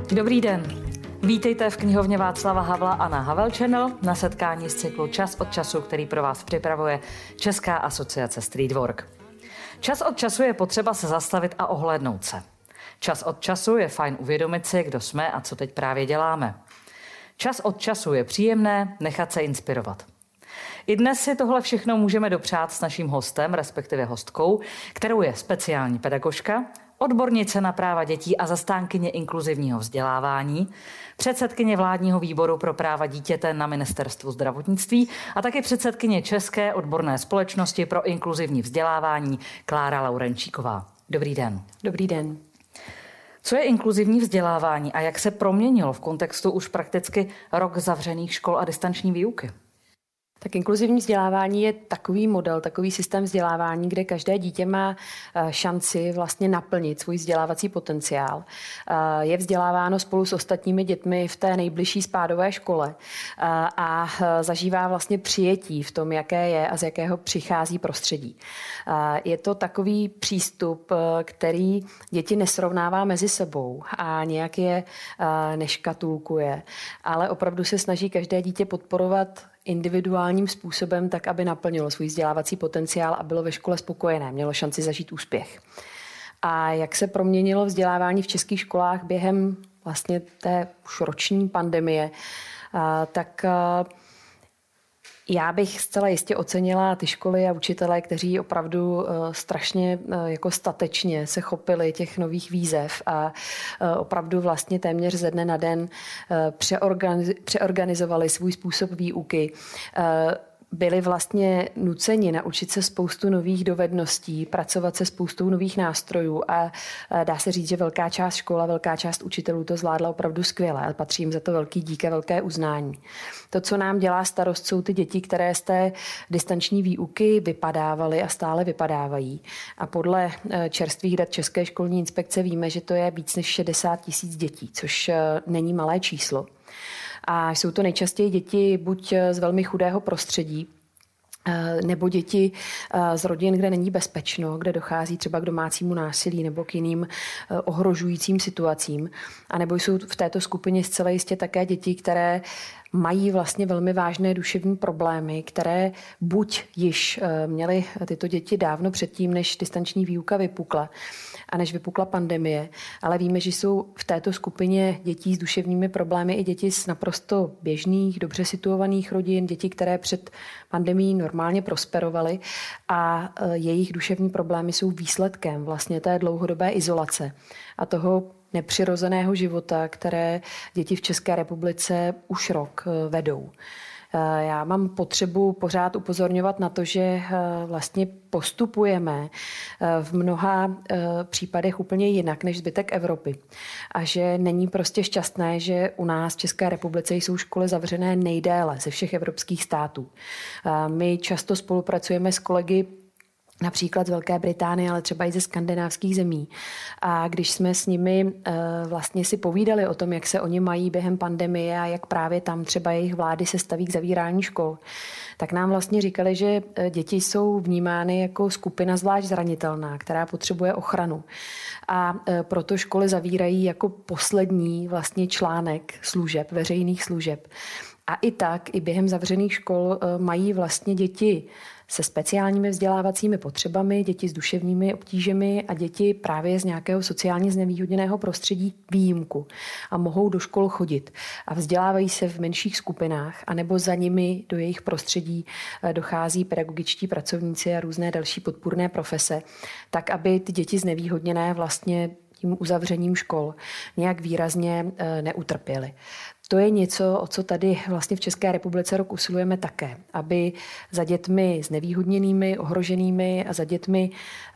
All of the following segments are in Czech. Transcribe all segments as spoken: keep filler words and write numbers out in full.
Dobrý den. Vítejte v knihovně Václava Havla a na Havel Channel na setkání z cyklu Čas od času, který pro vás připravuje Česká asociace Streetwork. Čas od času je potřeba se zastavit a ohlédnout se. Čas od času je fajn uvědomit si, kdo jsme a co teď právě děláme. Čas od času je příjemné nechat se inspirovat. I dnes si tohle všechno můžeme dopřát s naším hostem, respektive hostkou, kterou je speciální pedagožka, odbornice na práva dětí a zastánkyně inkluzivního vzdělávání, předsedkyně vládního výboru pro práva dítěte na Ministerstvu zdravotnictví a taky předsedkyně České odborné společnosti pro inkluzivní vzdělávání Klára Laurenčíková. Dobrý den. Dobrý den. Co je inkluzivní vzdělávání a jak se proměnilo v kontextu už prakticky rok zavřených škol a distanční výuky? Tak inkluzivní vzdělávání je takový model, takový systém vzdělávání, kde každé dítě má šanci vlastně naplnit svůj vzdělávací potenciál. Je vzděláváno spolu s ostatními dětmi v té nejbližší spádové škole a zažívá vlastně přijetí v tom, jaké je a z jakého přichází prostředí. Je to takový přístup, který děti nesrovnává mezi sebou a nějak je neškatulkuje, ale opravdu se snaží každé dítě podporovat individuálním způsobem, tak aby naplnilo svůj vzdělávací potenciál a bylo ve škole spokojené, mělo šanci zažít úspěch. A jak se proměnilo vzdělávání v českých školách během vlastně té už roční pandemie, tak já bych zcela jistě ocenila ty školy a učitele, kteří opravdu strašně jako statečně se chopili těch nových výzev a opravdu vlastně téměř ze dne na den přeorganizovali svůj způsob výuky. Byli vlastně nuceni naučit se spoustu nových dovedností, pracovat se spoustou nových nástrojů a dá se říct, že velká část škola, velká část učitelů to zvládla opravdu skvěle a patří jim za to velký dík a velké uznání. To, co nám dělá starost, jsou ty děti, které z té distanční výuky vypadávaly a stále vypadávají. A podle čerstvých dat České školní inspekce víme, že to je víc než šedesát tisíc dětí, což není malé číslo. A jsou to nejčastěji děti buď z velmi chudého prostředí, nebo děti z rodin, kde není bezpečno, kde dochází třeba k domácímu násilí nebo k jiným ohrožujícím situacím. A nebo jsou v této skupině zcela jistě také děti, které mají vlastně velmi vážné duševní problémy, které buď již měly tyto děti dávno předtím, než distanční výuka vypukla a než vypukla pandemie, ale víme, že jsou v této skupině dětí s duševními problémy i děti z naprosto běžných, dobře situovaných rodin, děti, které před pandemií normálně prosperovaly a jejich duševní problémy jsou výsledkem vlastně té dlouhodobé izolace a toho nepřirozeného života, které děti v České republice už rok vedou. Já mám potřebu pořád upozorňovat na to, že vlastně postupujeme v mnoha případech úplně jinak než zbytek Evropy. A že není prostě šťastné, že u nás v České republice jsou školy zavřené nejdéle ze všech evropských států. My často spolupracujeme s kolegy například z Velké Británie, ale třeba i ze skandinávských zemí. A když jsme s nimi vlastně si povídali o tom, jak se oni mají během pandemie a jak právě tam třeba jejich vlády se staví k zavírání škol, tak nám vlastně říkali, že děti jsou vnímány jako skupina zvlášť zranitelná, která potřebuje ochranu. A proto školy zavírají jako poslední vlastně článek služeb, veřejných služeb. A i tak, i během zavřených škol mají vlastně děti se speciálními vzdělávacími potřebami, děti s duševními obtížemi a děti právě z nějakého sociálně znevýhodněného prostředí výjimku a mohou do škol chodit a vzdělávají se v menších skupinách anebo za nimi do jejich prostředí dochází pedagogičtí pracovníci a různé další podpůrné profese, tak aby ty děti znevýhodněné vlastně tím uzavřením škol nějak výrazně neutrpěly. To je něco, o co tady vlastně v České republice rok usilujeme také, aby za dětmi znevýhodněnými, ohroženými a za dětmi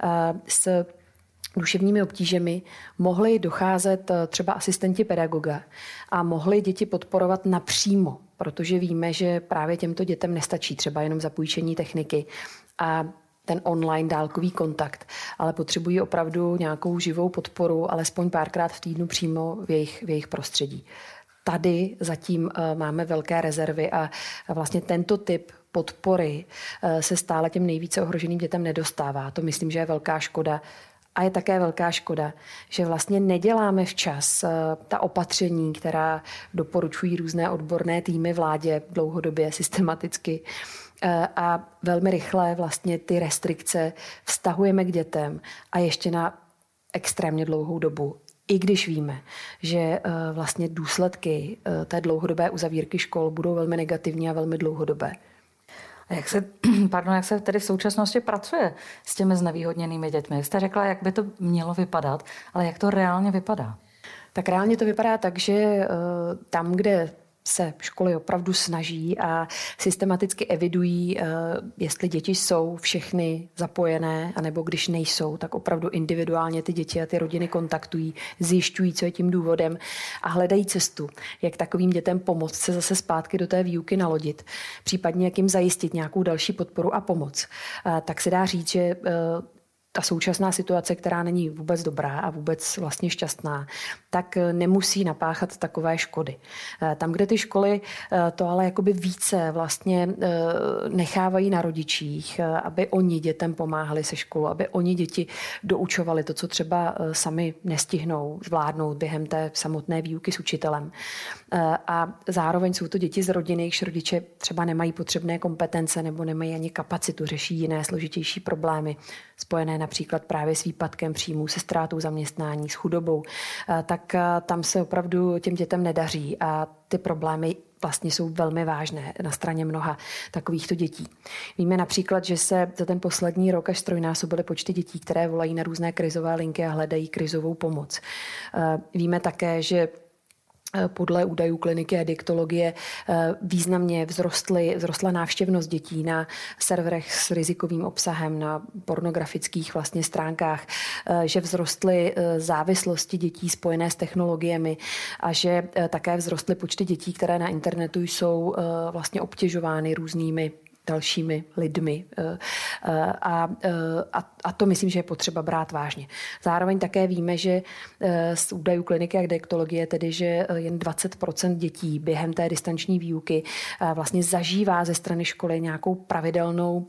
s duševními obtížemi mohli docházet třeba asistenti pedagoga a mohli děti podporovat napřímo, protože víme, že právě těmto dětem nestačí třeba jenom zapůjčení techniky a ten online dálkový kontakt, ale potřebují opravdu nějakou živou podporu, alespoň párkrát v týdnu přímo v jejich, v jejich prostředí. Tady zatím máme velké rezervy a vlastně tento typ podpory se stále těm nejvíce ohroženým dětem nedostává. To myslím, že je velká škoda A je také velká škoda, že vlastně neděláme včas ta opatření, která doporučují různé odborné týmy vládě dlouhodobě, systematicky. A velmi rychle vlastně ty restrikce vztahujeme k dětem a ještě na extrémně dlouhou dobu. I když víme, že vlastně důsledky té dlouhodobé uzavírky škol budou velmi negativní a velmi dlouhodobé. A jak se, pardon, jak se tedy v současnosti pracuje s těmi znevýhodněnými dětmi? Jste řekla, jak by to mělo vypadat, ale jak to reálně vypadá? Tak reálně to vypadá tak, že tam, kde se školy opravdu snaží a systematicky evidují, jestli děti jsou všechny zapojené, anebo když nejsou, tak opravdu individuálně ty děti a ty rodiny kontaktují, zjišťují, co je tím důvodem a hledají cestu, jak takovým dětem pomoct se zase zpátky do té výuky nalodit, případně jak jim zajistit nějakou další podporu a pomoc. Tak se dá říct, že ta současná situace, která není vůbec dobrá a vůbec vlastně šťastná, tak nemusí napáchat takové škody. Tam, kde ty školy to ale jakoby více vlastně nechávají na rodičích, aby oni dětem pomáhali se školou, aby oni děti doučovali to, co třeba sami nestihnou zvládnout během té samotné výuky s učitelem. A zároveň jsou to děti z rodiny, jejichž rodiče třeba nemají potřebné kompetence nebo nemají ani kapacitu, řeší jiné složitější problémy spojené například právě s výpadkem příjmů, se ztrátou zaměstnání, s chudobou, tak tam se opravdu těm dětem nedaří a ty problémy vlastně jsou velmi vážné na straně mnoha takovýchto dětí. Víme například, že se za ten poslední rok až strojnásobily počty dětí, které volají na různé krizové linky a hledají krizovou pomoc. Víme také, že podle údajů kliniky adiktologie významně vzrostly, vzrostla návštěvnost dětí na serverech s rizikovým obsahem, na pornografických vlastně stránkách, že vzrostly závislosti dětí spojené s technologiemi a že také vzrostly počty dětí, které na internetu jsou vlastně obtěžovány různými dalšími lidmi. A, a, a to myslím, že je potřeba brát vážně. Zároveň také víme, že z údajů kliniky a adiktologie, tedy, že jen dvacet procent dětí během té distanční výuky vlastně zažívá ze strany školy nějakou pravidelnou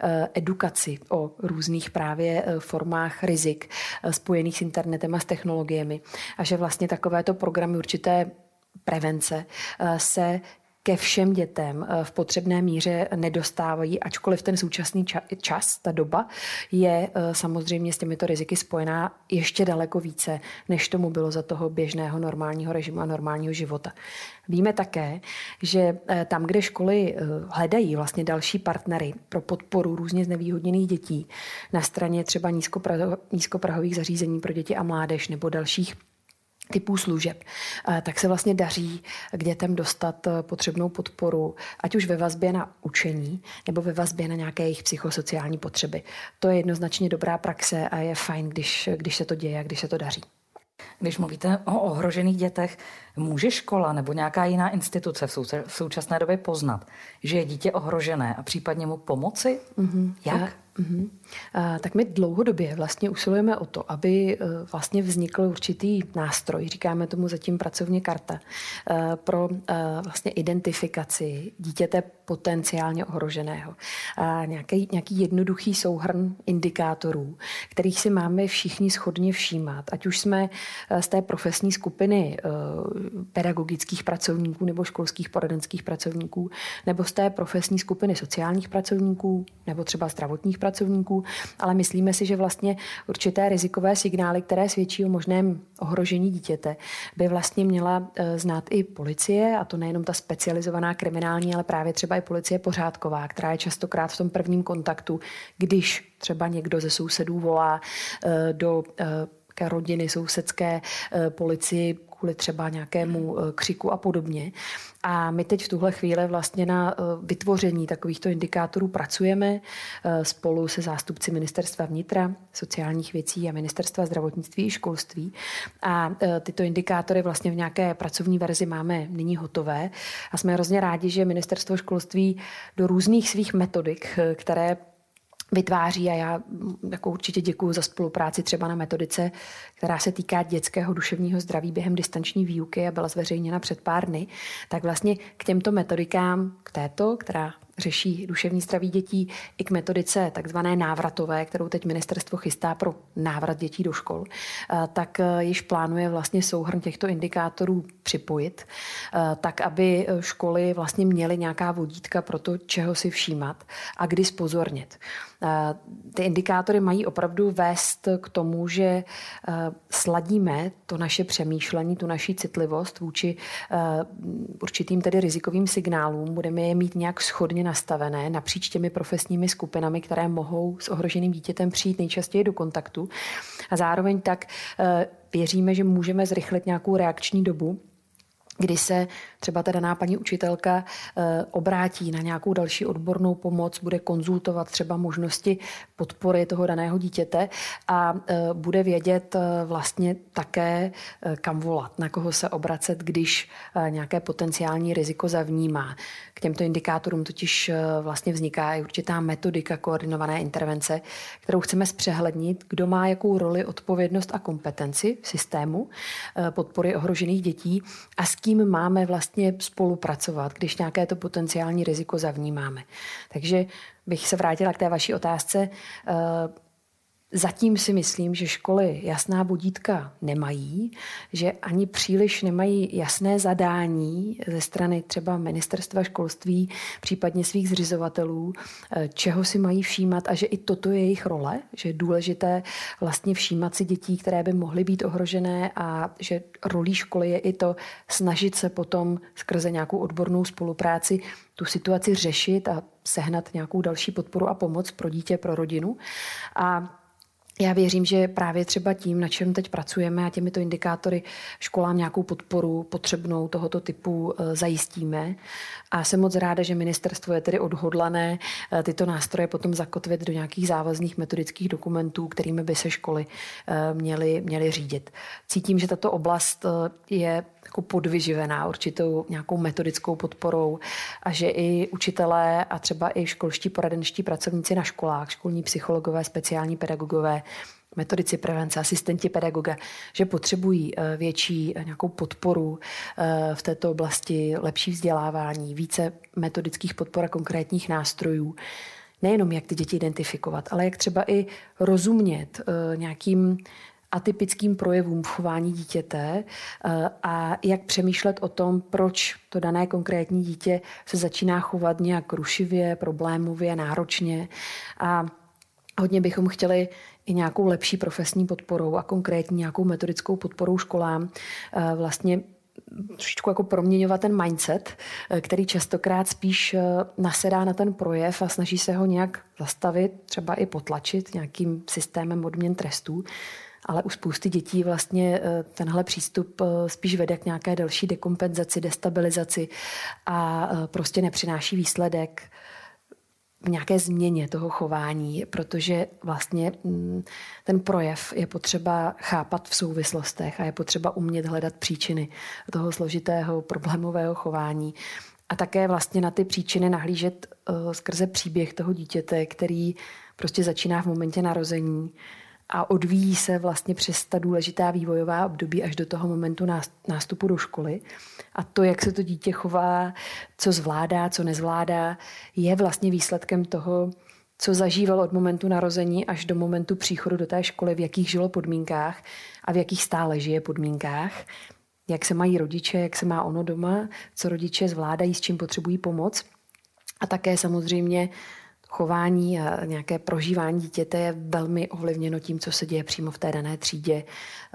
edukaci o různých právě formách rizik spojených s internetem a s technologiemi. A že vlastně takovéto programy určité prevence se ke všem dětem v potřebné míře nedostávají, ačkoliv ten současný čas, ta doba, je samozřejmě s těmito riziky spojená ještě daleko více, než tomu bylo za toho běžného normálního režimu a normálního života. Víme také, že tam, kde školy hledají vlastně další partnery pro podporu různě znevýhodněných dětí na straně třeba nízkoprahových zařízení pro děti a mládež nebo dalších typů služeb, tak se vlastně daří k dětem dostat potřebnou podporu, ať už ve vazbě na učení nebo ve vazbě na nějaké jejich psychosociální potřeby. To je jednoznačně dobrá praxe a je fajn, když, když se to děje a když se to daří. Když mluvíte o ohrožených dětech, může škola nebo nějaká jiná instituce v současné době poznat, že je dítě ohrožené a případně mu pomoci? Mm-hmm. Jak? Mm-hmm. A, tak my dlouhodobě vlastně usilujeme o to, aby vlastně vznikl určitý nástroj, říkáme tomu zatím pracovně karta, pro vlastně identifikaci dítěte potenciálně ohroženého. A nějaký, nějaký jednoduchý souhrn indikátorů, kterých si máme všichni shodně všímat, ať už jsme z té profesní skupiny pedagogických pracovníků nebo školských poradenských pracovníků, nebo z té profesní skupiny sociálních pracovníků, nebo třeba zdravotních pracovníků, ale myslíme si, že vlastně určité rizikové signály, které svědčí o možném ohrožení dítěte, by vlastně měla znát i policie, a to nejenom ta specializovaná kriminální, ale právě třeba i policie pořádková, která je častokrát v tom prvním kontaktu, když třeba někdo ze sousedů volá do rodiny, sousedské policii kvůli třeba nějakému křiku a podobně. A my teď v tuhle chvíli vlastně na vytvoření takovýchto indikátorů pracujeme spolu se zástupci Ministerstva vnitra, sociálních věcí a Ministerstva zdravotnictví i školství. A tyto indikátory vlastně v nějaké pracovní verzi máme nyní hotové. A jsme hrozně rádi, že Ministerstvo školství do různých svých metodik, které vytváří, a já jako určitě děkuji za spolupráci třeba na metodice, která se týká dětského duševního zdraví během distanční výuky a byla zveřejněna před pár dny, tak vlastně k těmto metodikám, k této, která řeší duševní zdraví dětí, i k metodice takzvané návratové, kterou teď ministerstvo chystá pro návrat dětí do škol, tak již plánuje vlastně souhrn těchto indikátorů připojit, tak aby školy vlastně měly nějaká vodítka pro to, čeho si všímat a kdy zpozornit. Ty indikátory mají opravdu vést k tomu, že sladíme to naše přemýšlení, tu naši citlivost vůči určitým tedy rizikovým signálům. Budeme je mít nějak shodně nastavené napříč těmi profesními skupinami, které mohou s ohroženým dítětem přijít nejčastěji do kontaktu. A zároveň tak věříme, že můžeme zrychlit nějakou reakční dobu, kdy se třeba ta daná paní učitelka obrátí na nějakou další odbornou pomoc, bude konzultovat třeba možnosti podpory toho daného dítěte a bude vědět vlastně také, kam volat, na koho se obracet, když nějaké potenciální riziko zavnímá. K těmto indikátorům totiž vlastně vzniká i určitá metodika koordinované intervence, kterou chceme zpřehlednit, kdo má jakou roli, odpovědnost a kompetenci v systému podpory ohrožených dětí a s kým máme vlastně spolupracovat, když nějaké to potenciální riziko zavnímáme. Takže bych se vrátila k té vaší otázce. Zatím si myslím, že školy jasná vodítka nemají, že ani příliš nemají jasné zadání ze strany třeba ministerstva školství, případně svých zřizovatelů, čeho si mají všímat a že i toto je jejich role, že je důležité vlastně všímat si dětí, které by mohly být ohrožené a že rolí školy je i to snažit se potom skrze nějakou odbornou spolupráci tu situaci řešit a sehnat nějakou další podporu a pomoc pro dítě, pro rodinu. A já věřím, že právě třeba tím, na čem teď pracujeme a těmito indikátory školám nějakou podporu potřebnou tohoto typu zajistíme. A jsem moc ráda, že ministerstvo je tedy odhodlané tyto nástroje potom zakotvit do nějakých závazných metodických dokumentů, kterými by se školy měly, měly řídit. Cítím, že tato oblast je jako podvyživená určitou nějakou metodickou podporou a že i učitelé a třeba i školští poradenští pracovníci na školách, školní psychologové, speciální pedagogové, metodici prevence, asistenti pedagoga, že potřebují větší nějakou podporu v této oblasti, lepší vzdělávání, více metodických podpor a konkrétních nástrojů. Nejenom jak ty děti identifikovat, ale jak třeba i rozumět nějakým atypickým projevům v chování dítěte a jak přemýšlet o tom, proč to dané konkrétní dítě se začíná chovat nějak rušivě, problémově, náročně. A hodně bychom chtěli i nějakou lepší profesní podporou a konkrétní nějakou metodickou podporou školám vlastně trošičku jako proměňovat ten mindset, který častokrát spíš nasedá na ten projev a snaží se ho nějak zastavit, třeba i potlačit nějakým systémem odměn trestů. Ale u spousty dětí vlastně tenhle přístup spíš vede k nějaké další dekompenzaci, destabilizaci a prostě nepřináší výsledek v nějaké změně toho chování, protože vlastně ten projev je potřeba chápat v souvislostech a je potřeba umět hledat příčiny toho složitého problémového chování a také vlastně na ty příčiny nahlížet skrze příběh toho dítěte, který prostě začíná v momentě narození a odvíjí se vlastně přes ta důležitá vývojová období až do toho momentu nástupu do školy. A to, jak se to dítě chová, co zvládá, co nezvládá, je vlastně výsledkem toho, co zažívalo od momentu narození až do momentu příchodu do té školy, v jakých žilo podmínkách a v jakých stále žije podmínkách, jak se mají rodiče, jak se má ono doma, co rodiče zvládají, s čím potřebují pomoc. A také samozřejmě chování a nějaké prožívání dítěte je velmi ovlivněno tím, co se děje přímo v té dané třídě,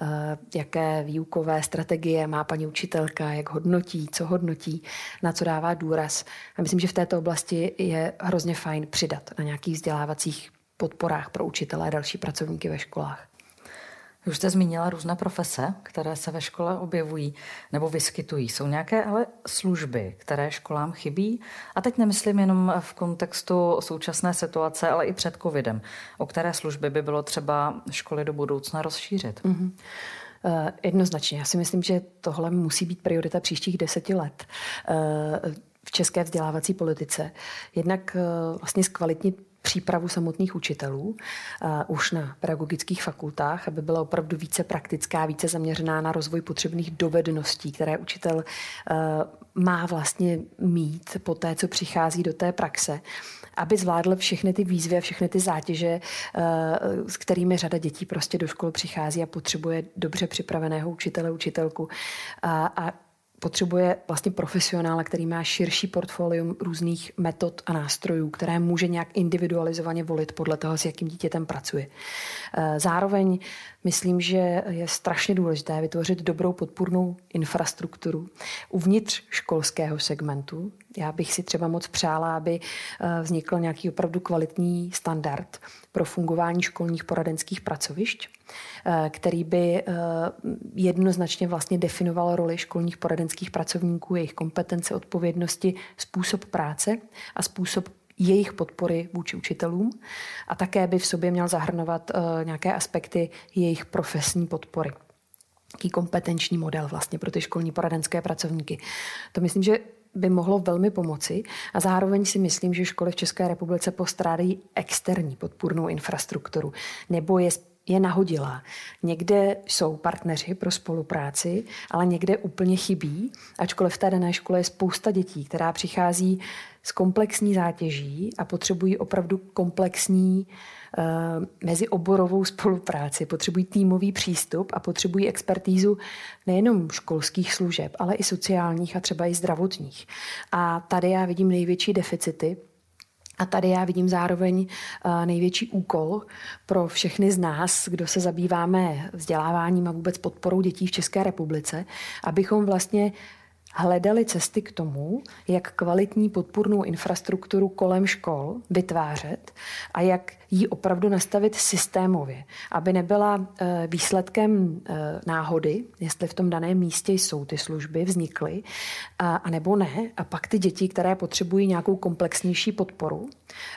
jaké výukové strategie má paní učitelka, jak hodnotí, co hodnotí, na co dává důraz. A myslím, že v této oblasti je hrozně fajn přidat na nějakých vzdělávacích podporách pro učitele a další pracovníky ve školách. Už jste zmínila různé profese, které se ve škole objevují nebo vyskytují. Jsou nějaké ale služby, které školám chybí? A teď nemyslím jenom v kontextu současné situace, ale i před covidem. O které služby by bylo třeba školy do budoucna rozšířit? Mm-hmm. Uh, jednoznačně. Já si myslím, že tohle musí být priorita příštích deseti let uh, v české vzdělávací politice. Jednak uh, vlastně zkvalitnit přípravu samotných učitelů uh, už na pedagogických fakultách, aby byla opravdu více praktická, více zaměřená na rozvoj potřebných dovedností, které učitel uh, má vlastně mít po té, co přichází do té praxe, aby zvládl všechny ty výzvy a všechny ty zátěže, s kterými řada dětí prostě do školy přichází a potřebuje dobře připraveného učitele, učitelku a, a potřebuje vlastně profesionála, který má širší portfolium různých metod a nástrojů, které může nějak individualizovaně volit podle toho, s jakým dítětem pracuje. Zároveň myslím, že je strašně důležité vytvořit dobrou podpůrnou infrastrukturu uvnitř školského segmentu. Já bych si třeba moc přála, aby vznikl nějaký opravdu kvalitní standard pro fungování školních poradenských pracovišť, který by jednoznačně vlastně definoval roli školních poradenských pracovníků, jejich kompetence, odpovědnosti, způsob práce a způsob jejich podpory vůči učitelům a také by v sobě měl zahrnovat uh, nějaké aspekty jejich profesní podpory. Taký kompetenční model vlastně pro ty školní poradenské pracovníky. To myslím, že by mohlo velmi pomoci a zároveň si myslím, že školy v České republice postrádají externí podpůrnou infrastrukturu nebo je je nahodilá. Někde jsou partneři pro spolupráci, ale někde úplně chybí, ačkoliv v té dané škole je spousta dětí, která přichází s komplexní zátěží a potřebují opravdu komplexní uh, mezioborovou spolupráci, potřebují týmový přístup a potřebují expertízu nejenom školských služeb, ale i sociálních a třeba i zdravotních. A tady já vidím největší deficity. A tady já vidím zároveň největší úkol pro všechny z nás, kdo se zabýváme vzděláváním a vůbec podporou dětí v České republice, abychom vlastně hledali cesty k tomu, jak kvalitní podpůrnou infrastrukturu kolem škol vytvářet a jak ji opravdu nastavit systémově, aby nebyla výsledkem náhody, jestli v tom daném místě jsou ty služby, vznikly, a, a nebo ne. A pak ty děti, které potřebují nějakou komplexnější podporu,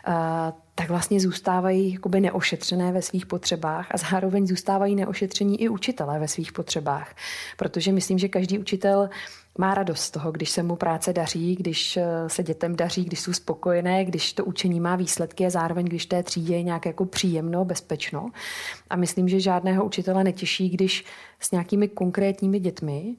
a, tak vlastně zůstávají jakoby neošetřené ve svých potřebách a zároveň zůstávají neošetření i učitelé ve svých potřebách. Protože myslím, že každý učitel má radost z toho, když se mu práce daří, když se dětem daří, když jsou spokojené, když to učení má výsledky a zároveň, když té třídě je nějak jako příjemno, bezpečno. A myslím, že žádného učitele netěší, když s nějakými konkrétními dětmi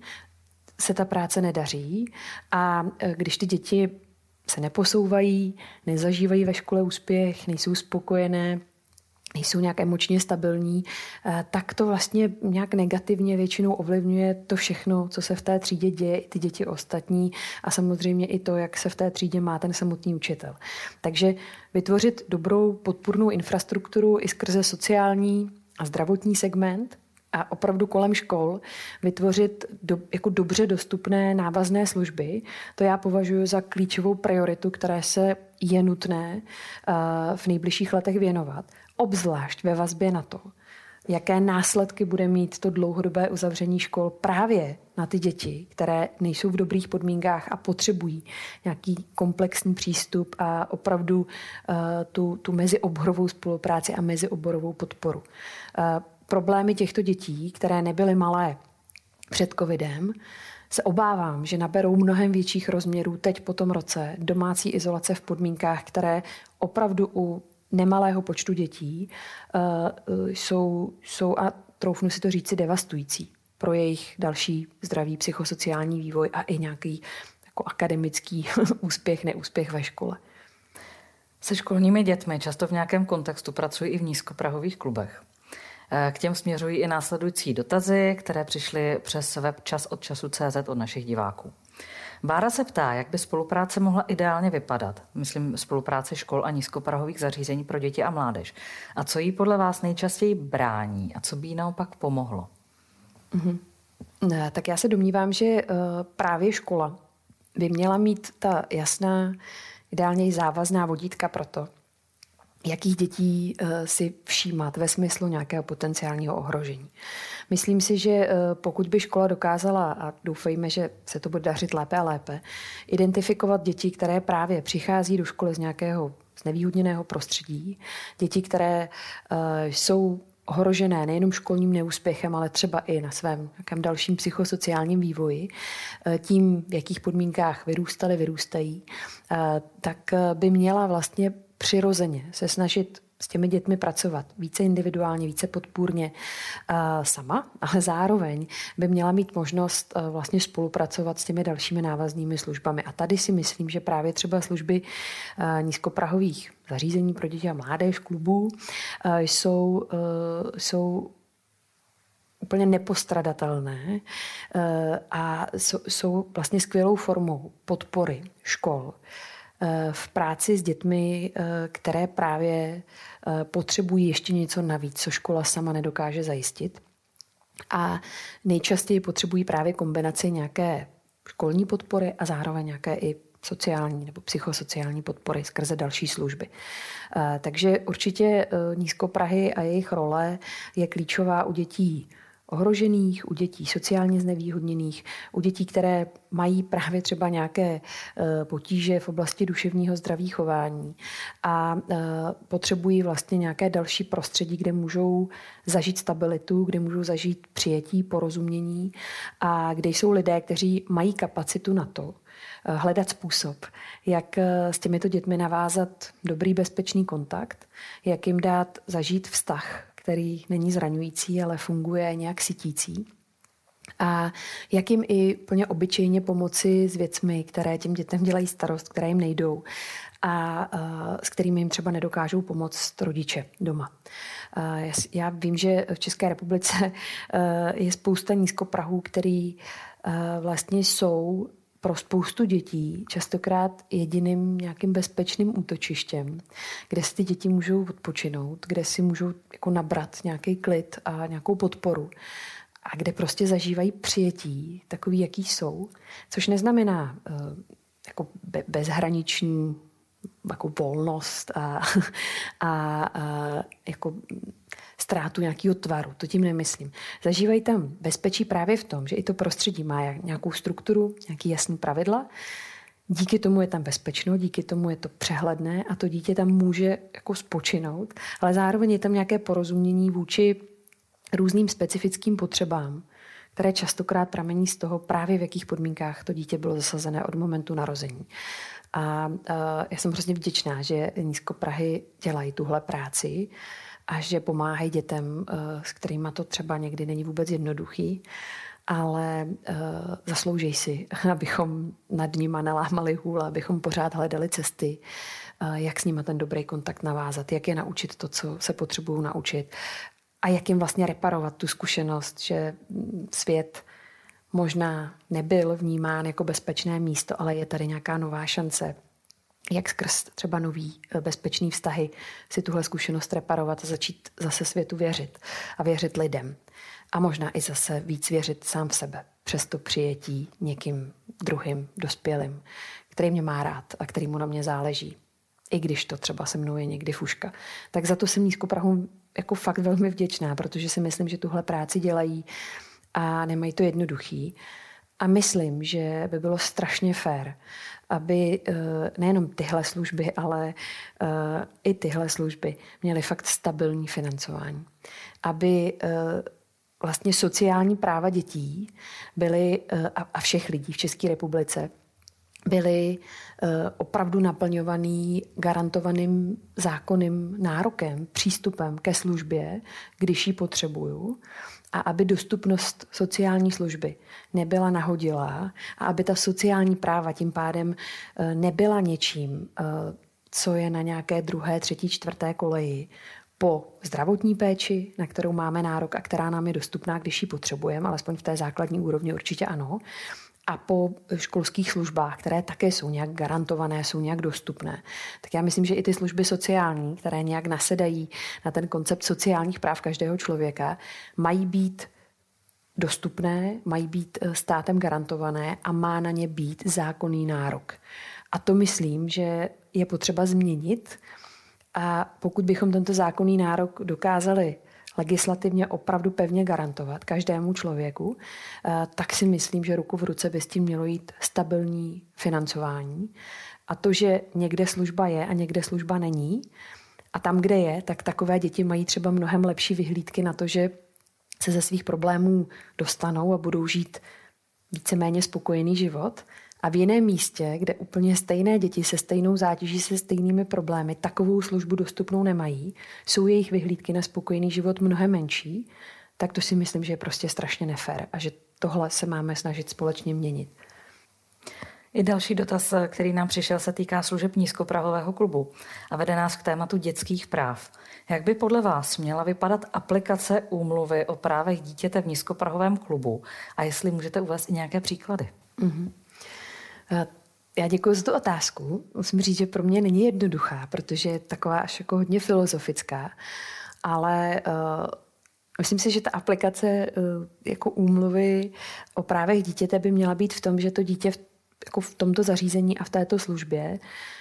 se ta práce nedaří a když ty děti se neposouvají, nezažívají ve škole úspěch, nejsou spokojené, nejsou nějak emočně stabilní, tak to vlastně nějak negativně většinou ovlivňuje to všechno, co se v té třídě děje, i ty děti ostatní a samozřejmě i to, jak se v té třídě má ten samotný učitel. Takže vytvořit dobrou podpůrnou infrastrukturu i skrze sociální a zdravotní segment a opravdu kolem škol vytvořit do, jako dobře dostupné návazné služby, to já považuji za klíčovou prioritu, které se je nutné uh, v nejbližších letech věnovat. Obzvlášť ve vazbě na to, jaké následky bude mít to dlouhodobé uzavření škol právě na ty děti, které nejsou v dobrých podmínkách a potřebují nějaký komplexní přístup a opravdu uh, tu, tu mezioborovou spolupráci a mezioborovou podporu. Uh, problémy těchto dětí, které nebyly malé před covidem, se obávám, že naberou mnohem větších rozměrů teď po tom roce domácí izolace v podmínkách, které opravdu u nemalého počtu dětí uh, jsou, jsou a troufnu si to říci devastující pro jejich další zdravý psychosociální vývoj a i nějaký jako akademický úspěch, neúspěch ve škole. Se školními dětmi často v nějakém kontextu pracují i v nízkoprahových klubech. K těm směřují i následující dotazy, které přišly přes web čas od času tečka cé zet od našich diváků. Bára se ptá, jak by spolupráce mohla ideálně vypadat. Myslím spolupráce škol a nízkoprahových zařízení pro děti a mládež. A co jí podle vás nejčastěji brání a co by jí naopak pomohlo? Mm-hmm. Ne, tak já se domnívám, že uh, právě škola by měla mít ta jasná, ideálně i závazná vodítka pro to, jakých dětí uh, si všímat ve smyslu nějakého potenciálního ohrožení. Myslím si, že uh, pokud by škola dokázala, a doufejme, že se to bude dařit lépe a lépe, identifikovat děti, které právě přichází do školy z nějakého znevýhodněného prostředí, děti, které uh, jsou ohrožené nejenom školním neúspěchem, ale třeba i na svém nějakém dalším psychosociálním vývoji, tím, v jakých podmínkách vyrůstaly, vyrůstají, tak by měla vlastně přirozeně se snažit s těmi dětmi pracovat více individuálně, více podpůrně sama, ale zároveň by měla mít možnost vlastně spolupracovat s těmi dalšími návaznými službami. A tady si myslím, že právě třeba služby nízkoprahových zařízení pro děti a mládež, klubů, jsou, jsou úplně nepostradatelné a jsou vlastně skvělou formou podpory škol v práci s dětmi, které právě potřebují ještě něco navíc, co škola sama nedokáže zajistit. A nejčastěji potřebují právě kombinaci nějaké školní podpory a zároveň nějaké i sociální nebo psychosociální podpory skrze další služby. Takže určitě nízkoprahy a jejich role je klíčová u dětí ohrožených, u dětí sociálně znevýhodněných, u dětí, které mají právě třeba nějaké potíže v oblasti duševního zdraví chování a potřebují vlastně nějaké další prostředí, kde můžou zažít stabilitu, kde můžou zažít přijetí, porozumění a kde jsou lidé, kteří mají kapacitu na to, hledat způsob, jak s těmito dětmi navázat dobrý, bezpečný kontakt, jak jim dát zažít vztah, který není zraňující, ale funguje nějak sytící. A jak jim i plně obyčejně pomoci s věcmi, které těm dětem dělají starost, které jim nejdou a uh, s kterými jim třeba nedokážou pomoct rodiče doma. Uh, já, já vím, že v České republice uh, je spousta nízkoprahů, který uh, vlastně jsou pro spoustu dětí častokrát jediným nějakým bezpečným útočištěm, kde si ty děti můžou odpočinout, kde si můžou jako nabrat nějaký klid a nějakou podporu a kde prostě zažívají přijetí takový, jaký jsou, což neznamená uh, jako be- bezhraniční jako volnost a, a, a jako ztrátu nějakého tvaru, to tím nemyslím. Zažívají tam bezpečí právě v tom, že i to prostředí má nějakou strukturu, nějaký jasný pravidla. Díky tomu je tam bezpečno, díky tomu je to přehledné a to dítě tam může jako spočinout, ale zároveň je tam nějaké porozumění vůči různým specifickým potřebám, které častokrát pramení z toho právě v jakých podmínkách to dítě bylo zasazené od momentu narození. A uh, já jsem hrozně vděčná, že nízkoprahy dělají tuhle práci a že pomáhají dětem, uh, s kterými to třeba někdy není vůbec jednoduchý, ale uh, zaslouží si, abychom nad nima nelámali hůl, abychom pořád hledali cesty, uh, jak s nima ten dobrý kontakt navázat, jak je naučit to, co se potřebují naučit a jak jim vlastně reparovat tu zkušenost, že svět možná nebyl vnímán jako bezpečné místo, ale je tady nějaká nová šance, jak skrz třeba nový bezpečný vztahy si tuhle zkušenost reparovat a začít zase světu věřit a věřit lidem. A možná i zase víc věřit sám v sebe přes to přijetí někým druhým, dospělým, který mě má rád a který mu na mě záleží. I když to třeba se mnou je někdy fuška. Tak za to jsem nízkoprahům jako fakt velmi vděčná, protože si myslím, že tuhle práci dělají a nemají to jednoduchý. A myslím, že by bylo strašně fér, aby nejenom tyhle služby, ale i tyhle služby měly fakt stabilní financování. Aby vlastně sociální práva dětí byly, a všech lidí v České republice byly opravdu naplňovaný garantovaným zákonným nárokem, přístupem ke službě, když ji potřebuju, a aby dostupnost sociální služby nebyla nahodilá a aby ta sociální práva tím pádem nebyla něčím, co je na nějaké druhé, třetí, čtvrté koleji po zdravotní péči, na kterou máme nárok a která nám je dostupná, když ji potřebujeme, alespoň v té základní úrovni určitě ano, a po školských službách, které také jsou nějak garantované, jsou nějak dostupné. Tak já myslím, že i ty služby sociální, které nějak nasedají na ten koncept sociálních práv každého člověka, mají být dostupné, mají být státem garantované a má na ně být zákonný nárok. A to myslím, že je potřeba změnit a pokud bychom tento zákonný nárok dokázali legislativně opravdu pevně garantovat každému člověku, tak si myslím, že ruku v ruce by s tím mělo jít stabilní financování. A to, že někde služba je a někde služba není, a tam, kde je, tak takové děti mají třeba mnohem lepší vyhlídky na to, že se ze svých problémů dostanou a budou žít víceméně spokojený život. A v jiném místě, kde úplně stejné děti se stejnou zátěží, se stejnými problémy, takovou službu dostupnou nemají, jsou jejich vyhlídky na spokojený život mnohem menší, tak to si myslím, že je prostě strašně nefér a že tohle se máme snažit společně měnit. I další dotaz, který nám přišel, se týká služeb nízkoprahového klubu a vede nás k tématu dětských práv. Jak by podle vás měla vypadat aplikace úmluvy o právech dítěte v nízkoprahovém klubu a jestli můžete uvést i nějaké příklady? Mm-hmm. Já děkuji za tu otázku. Musím říct, že pro mě není jednoduchá, protože je taková až jako hodně filozofická, ale uh, myslím si, že ta aplikace uh, jako úmluvy o právech dítěte by měla být v tom, že to dítě v, jako v tomto zařízení a v této službě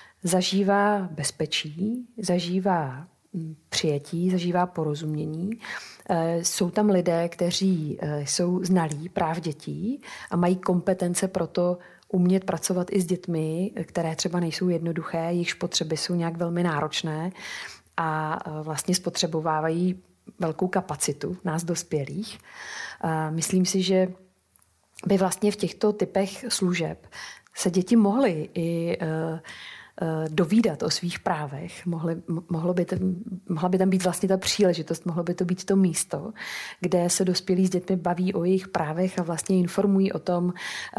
zažívá bezpečí, zažívá přijetí, zažívá porozumění. Jsou tam lidé, kteří jsou znalí práv dětí a mají kompetence pro to umět pracovat i s dětmi, které třeba nejsou jednoduché, jejichž potřeby jsou nějak velmi náročné a vlastně spotřebovávají velkou kapacitu nás dospělých. Myslím si, že by vlastně v těchto typech služeb se děti mohly i dovídat o svých právech. Mohly, mohlo by tam, mohla by tam být vlastně ta příležitost, mohlo by to být to místo, kde se dospělí s dětmi baví o jejich právech a vlastně informují o tom,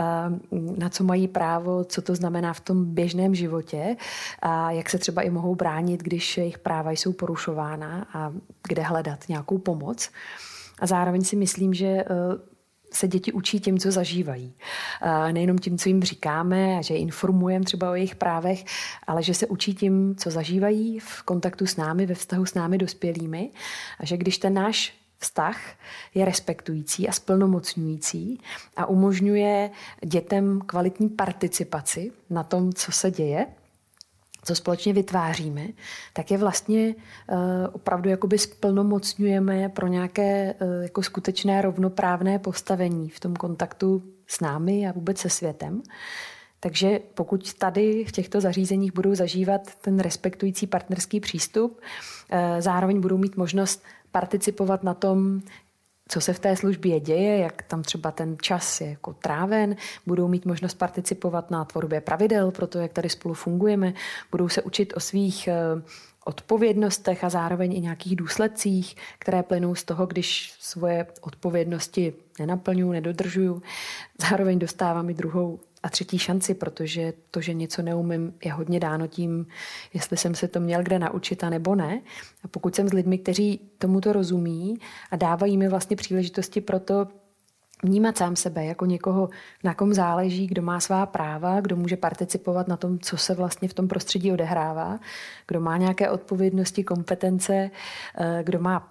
na co mají právo, co to znamená v tom běžném životě a jak se třeba i mohou bránit, když jejich práva jsou porušována a kde hledat nějakou pomoc. A zároveň si myslím, že se děti učí tím, co zažívají. Nejenom tím, co jim říkáme a že informujeme třeba o jejich právech, ale že se učí tím, co zažívají v kontaktu s námi, ve vztahu s námi dospělými. A že když ten náš vztah je respektující a splnomocňující a umožňuje dětem kvalitní participaci na tom, co se děje, co společně vytváříme, tak je vlastně uh, opravdu jakoby splnomocňujeme pro nějaké uh, jako skutečné rovnoprávné postavení v tom kontaktu s námi a vůbec se světem. Takže pokud tady v těchto zařízeních budou zažívat ten respektující partnerský přístup, uh, zároveň budou mít možnost participovat na tom, co se v té službě děje, jak tam třeba ten čas je jako tráven, budou mít možnost participovat na tvorbě pravidel pro to, jak tady spolu fungujeme, budou se učit o svých odpovědnostech a zároveň i nějakých důsledcích, které plynou z toho, když svoje odpovědnosti nenaplňuji, nedodržuju. Zároveň dostávám i druhou a třetí šanci, protože to, že něco neumím, je hodně dáno tím, jestli jsem se to měl kde naučit a nebo ne. A pokud jsem s lidmi, kteří tomuto rozumí a dávají mi vlastně příležitosti pro to vnímat sám sebe jako někoho, na kom záleží, kdo má svá práva, kdo může participovat na tom, co se vlastně v tom prostředí odehrává, kdo má nějaké odpovědnosti, kompetence, kdo má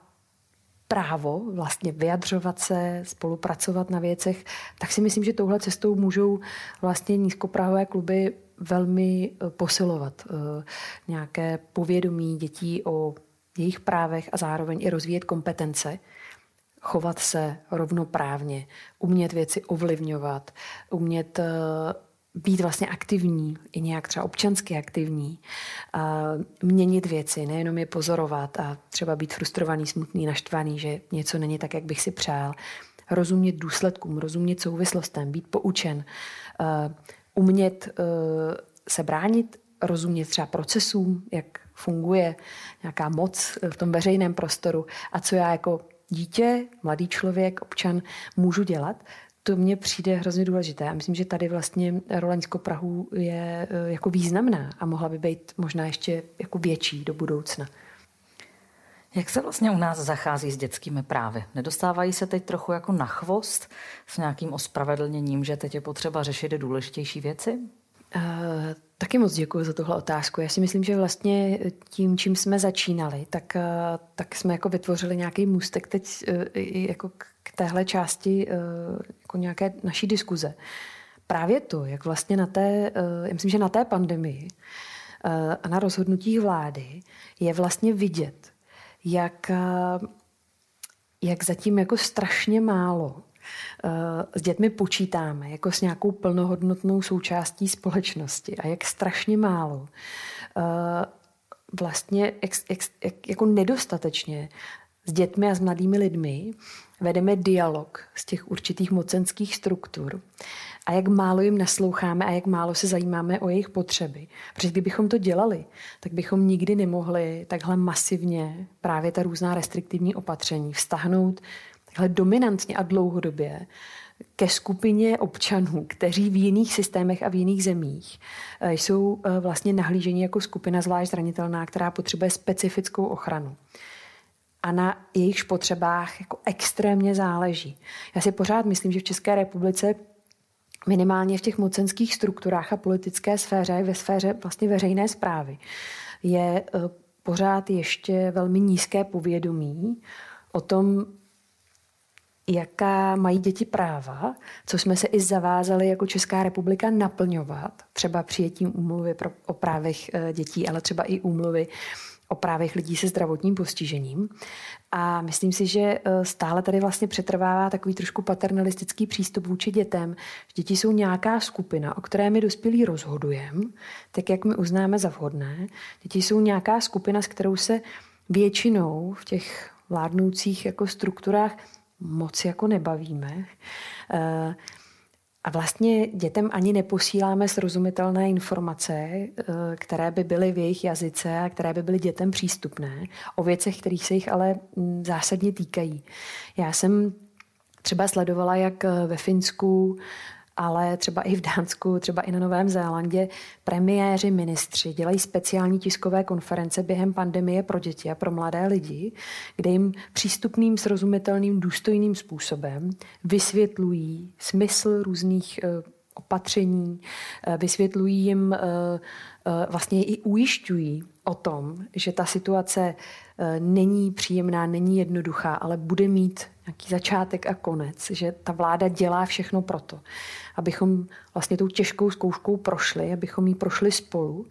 právo vlastně vyjadřovat se, spolupracovat na věcech, tak si myslím, že touhle cestou můžou vlastně nízkoprahové kluby velmi posilovat nějaké povědomí dětí o jejich právech a zároveň i rozvíjet kompetence, chovat se rovnoprávně, umět věci ovlivňovat, umět být vlastně aktivní, i nějak třeba občansky aktivní, a měnit věci, nejenom je pozorovat a třeba být frustrovaný, smutný, naštvaný, že něco není tak, jak bych si přál. Rozumět důsledkům, rozumět souvislostem, být poučen, umět se bránit, rozumět třeba procesům, jak funguje nějaká moc v tom veřejném prostoru a co já jako dítě, mladý člověk, občan můžu dělat. To mně přijde hrozně důležité. A myslím, že tady vlastně role nízkoprahů je jako významná a mohla by být možná ještě jako větší do budoucna. Jak se vlastně u nás zachází s dětskými právy? Nedostávají se teď trochu jako na chvost s nějakým ospravedlněním, že teď je potřeba řešit důležitější věci? Uh, taky moc děkuji za tuhle otázku. Já si myslím, že vlastně tím, čím jsme začínali, tak, uh, tak jsme jako vytvořili nějaký můstek teď uh, jako k téhle části uh, jako nějaké naší diskuze. Právě to, jak vlastně na té, uh, já myslím, že na té pandemii uh, a na rozhodnutích vlády je vlastně vidět, jak, uh, jak zatím jako strašně málo s dětmi počítáme jako s nějakou plnohodnotnou součástí společnosti a jak strašně málo vlastně jak, jak, jako nedostatečně s dětmi a s mladými lidmi vedeme dialog z těch určitých mocenských struktur a jak málo jim nasloucháme a jak málo se zajímáme o jejich potřeby. Protože kdybychom to dělali, tak bychom nikdy nemohli takhle masivně právě ta různá restriktivní opatření vztahnout takhle dominantně a dlouhodobě ke skupině občanů, kteří v jiných systémech a v jiných zemích jsou vlastně nahlíženi jako skupina zvlášť zranitelná, která potřebuje specifickou ochranu. A na jejich potřebách jako extrémně záleží. Já si pořád myslím, že v České republice minimálně v těch mocenských strukturách a politické sféře, ve sféře vlastně veřejné správy, je pořád ještě velmi nízké povědomí o tom, jaká mají děti práva, co jsme se i zavázali jako Česká republika naplňovat, třeba přijetím úmluvy o právech dětí, ale třeba i úmluvy o právech lidí se zdravotním postižením. A myslím si, že stále tady vlastně přetrvává takový trošku paternalistický přístup vůči dětem. Děti jsou nějaká skupina, o které my dospělí rozhodujeme, tak jak my uznáme za vhodné. Děti jsou nějaká skupina, s kterou se většinou v těch vládnoucích jako strukturách moc jako nebavíme. A vlastně dětem ani neposíláme srozumitelné informace, které by byly v jejich jazyce a které by byly dětem přístupné, o věcech, kterých se jich ale zásadně týkají. Já jsem třeba sledovala, jak ve Finsku, ale třeba i v Dánsku, třeba i na Novém Zélandě premiéři, ministři dělají speciální tiskové konference během pandemie pro děti a pro mladé lidi, kde jim přístupným, srozumitelným, důstojným způsobem vysvětlují smysl různých opatření, vysvětlují jim, vlastně i ujišťují o tom, že ta situace není příjemná, není jednoduchá, ale bude mít nějaký začátek a konec, že ta vláda dělá všechno proto, abychom vlastně tou těžkou zkouškou prošli, abychom ji prošli spolu.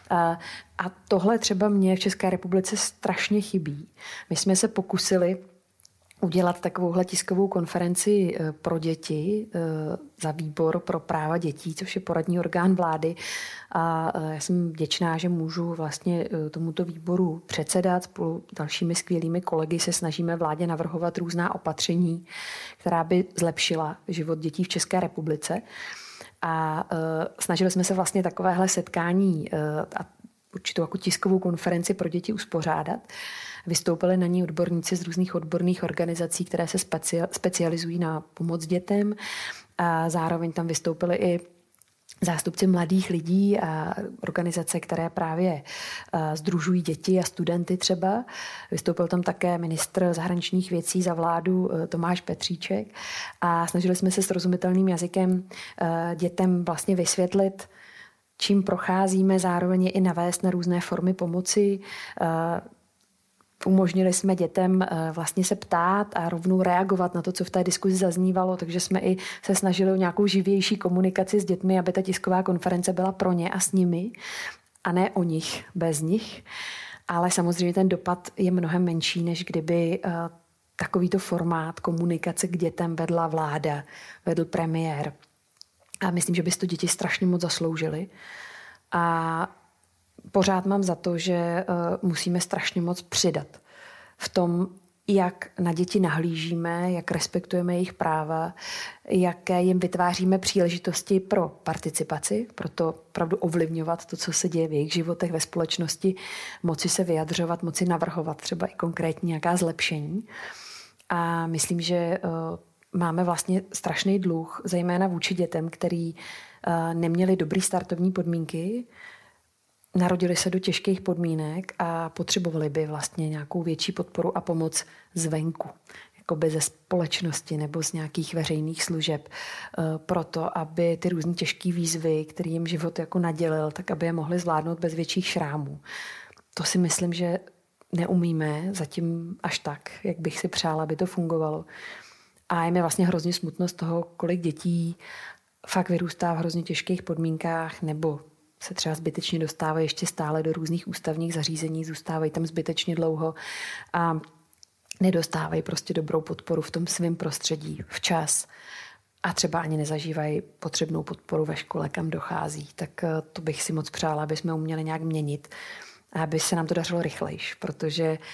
A tohle třeba mě v České republice strašně chybí. My jsme se pokusili udělat takovouhle tiskovou konferenci pro děti za výbor pro práva dětí, což je poradní orgán vlády. A já jsem vděčná, že můžu vlastně tomuto výboru předsedat. Spolu s dalšími skvělými kolegy se snažíme vládě navrhovat různá opatření, která by zlepšila život dětí v České republice. A snažili jsme se vlastně takovéhle setkání a určitou jako tiskovou konferenci pro děti uspořádat. Vystoupili na ní odborníci z různých odborných organizací, které se specializují na pomoc dětem. A zároveň tam vystoupili i zástupci mladých lidí a organizace, které právě sdružují děti a studenty třeba. Vystoupil tam také ministr zahraničních věcí za vládu Tomáš Petříček a snažili jsme se srozumitelným jazykem dětem vlastně vysvětlit, čím procházíme, zároveň i navést na různé formy pomoci. Umožnili jsme dětem vlastně se ptát a rovnou reagovat na to, co v té diskuzi zaznívalo, takže jsme i se snažili o nějakou živější komunikaci s dětmi, aby ta tisková konference byla pro ně a s nimi a ne o nich, bez nich. Ale samozřejmě ten dopad je mnohem menší, než kdyby takovýto formát komunikace k dětem vedla vláda, vedl premiér. A myslím, že by to děti strašně moc zasloužily. A pořád mám za to, že uh, musíme strašně moc přidat v tom, jak na děti nahlížíme, jak respektujeme jejich práva, jaké jim vytváříme příležitosti pro participaci, pro to opravdu ovlivňovat to, co se děje v jejich životech, ve společnosti, moci se vyjadřovat, moci navrhovat třeba i konkrétní nějaká zlepšení. A myslím, že uh, máme vlastně strašný dluh, zejména vůči dětem, který uh, neměli dobrý startovní podmínky, narodili se do těžkých podmínek a potřebovali by vlastně nějakou větší podporu a pomoc zvenku, jakoby ze společnosti nebo z nějakých veřejných služeb, proto aby ty různý těžké výzvy, které jim život jako nadělil, tak aby je mohli zvládnout bez větších šrámů. To si myslím, že neumíme zatím až tak, jak bych si přála, aby to fungovalo. A je mi vlastně hrozně smutno z toho, kolik dětí fakt vyrůstá v hrozně těžkých podmínkách nebo se třeba zbytečně dostávají ještě stále do různých ústavních zařízení, zůstávají tam zbytečně dlouho a nedostávají prostě dobrou podporu v tom svém prostředí včas a třeba ani nezažívají potřebnou podporu ve škole, kam dochází. Tak to bych si moc přála, aby jsme uměli nějak měnit a aby se nám to dařilo rychlejš, protože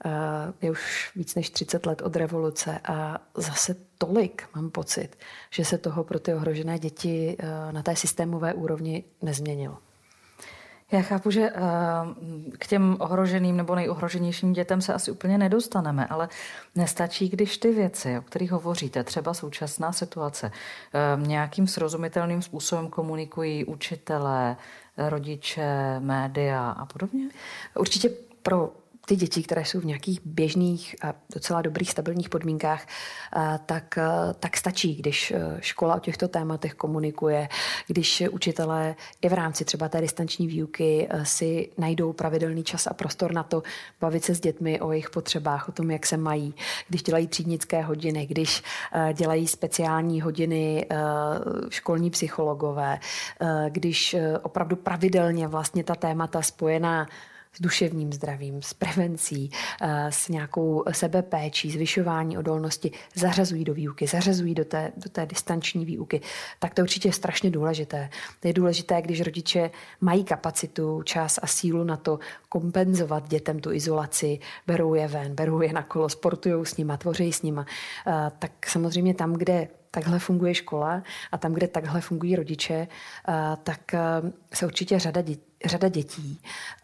je už víc než třicet let od revoluce a zase tolik mám pocit, že se toho pro ty ohrožené děti na té systémové úrovni nezměnilo. Já chápu, že k těm ohroženým nebo nejohroženějším dětem se asi úplně nedostaneme, ale nestačí, když ty věci, o kterých hovoříte, třeba současná situace, nějakým srozumitelným způsobem komunikují učitelé, rodiče, média a podobně? Určitě pro ty děti, které jsou v nějakých běžných a docela dobrých stabilních podmínkách, tak, tak stačí, když škola o těchto tématech komunikuje, když učitelé i v rámci třeba té distanční výuky si najdou pravidelný čas a prostor na to bavit se s dětmi o jejich potřebách, o tom, jak se mají, když dělají třídnické hodiny, když dělají speciální hodiny školní psychologové, když opravdu pravidelně vlastně ta témata spojená s duševním zdravím, s prevencí, s nějakou sebepéčí, zvyšování odolnosti, zařazují do výuky, zařazují do té, do té distanční výuky, tak to určitě je strašně důležité. To je důležité, když rodiče mají kapacitu, čas a sílu na to kompenzovat dětem tu izolaci, berou je ven, berou je na kolo, sportujou s nima, tvoří s nima. Tak samozřejmě tam, kde takhle funguje škola a tam, kde takhle fungují rodiče, tak se určitě řada dětí, řada dětí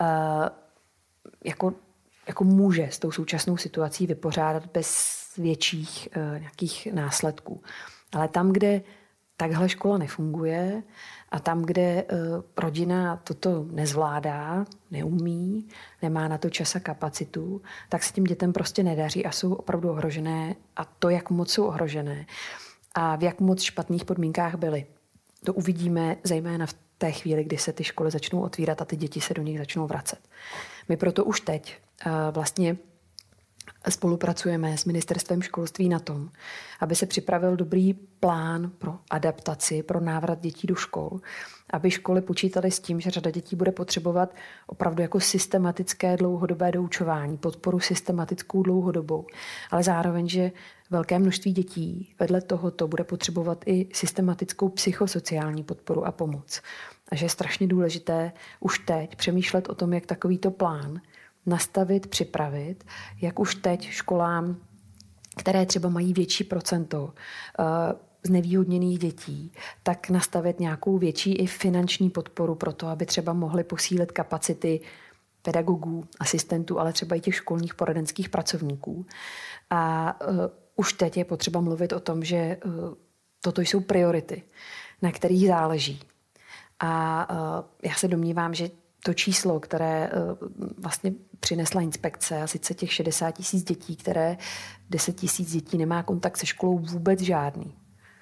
jako, jako může s tou současnou situací vypořádat bez větších nějakých následků. Ale tam, kde takhle škola nefunguje a tam, kde rodina toto nezvládá, neumí, nemá na to čas a kapacitu, tak se tím dětem prostě nedaří a jsou opravdu ohrožené. A to, jak moc jsou ohrožené a v jak moc špatných podmínkách byly, to uvidíme zejména v té chvíli, kdy se ty školy začnou otvírat a ty děti se do nich začnou vracet. My proto už teď vlastně spolupracujeme s Ministerstvem školství na tom, aby se připravil dobrý plán pro adaptaci, pro návrat dětí do škol, aby školy počítaly s tím, že řada dětí bude potřebovat opravdu jako systematické dlouhodobé doučování, podporu systematickou dlouhodobou, ale zároveň, že velké množství dětí vedle tohoto bude potřebovat i systematickou psychosociální podporu a pomoc. A že je strašně důležité už teď přemýšlet o tom, jak takovýto plán nastavit, připravit, jak už teď školám, které třeba mají větší procento znevýhodněných dětí, tak nastavit nějakou větší i finanční podporu pro to, aby třeba mohli posílit kapacity pedagogů, asistentů, ale třeba i těch školních poradenských pracovníků. A uh, už teď je potřeba mluvit o tom, že uh, toto jsou priority, na kterých záleží. A uh, já se domnívám, že to číslo, které uh, vlastně přinesla inspekce, a sice těch šedesát tisíc dětí, které deset tisíc dětí nemá kontakt se školou vůbec žádný.